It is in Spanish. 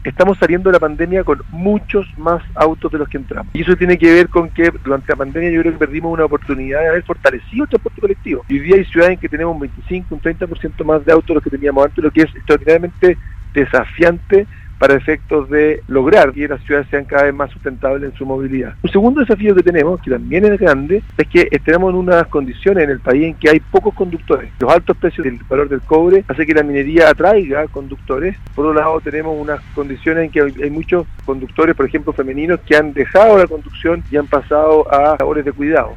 estamos saliendo de la pandemia con muchos más autos de los que entramos. Y eso tiene que ver con que durante la pandemia yo creo que perdimos una oportunidad de haber fortalecido el transporte colectivo. Y hoy día hay ciudades en que tenemos un 25, un 30% más de autos de los que teníamos antes, lo que es extraordinariamente desafiante para efectos de lograr que las ciudades sean cada vez más sustentables en su movilidad. Un segundo desafío que tenemos, que también es grande, es que tenemos unas condiciones en el país en que hay pocos conductores. Los altos precios del valor del cobre hace que la minería atraiga conductores. Por otro lado, tenemos unas condiciones en que hay muchos conductores, por ejemplo femeninos, que han dejado la conducción y han pasado a labores de cuidado.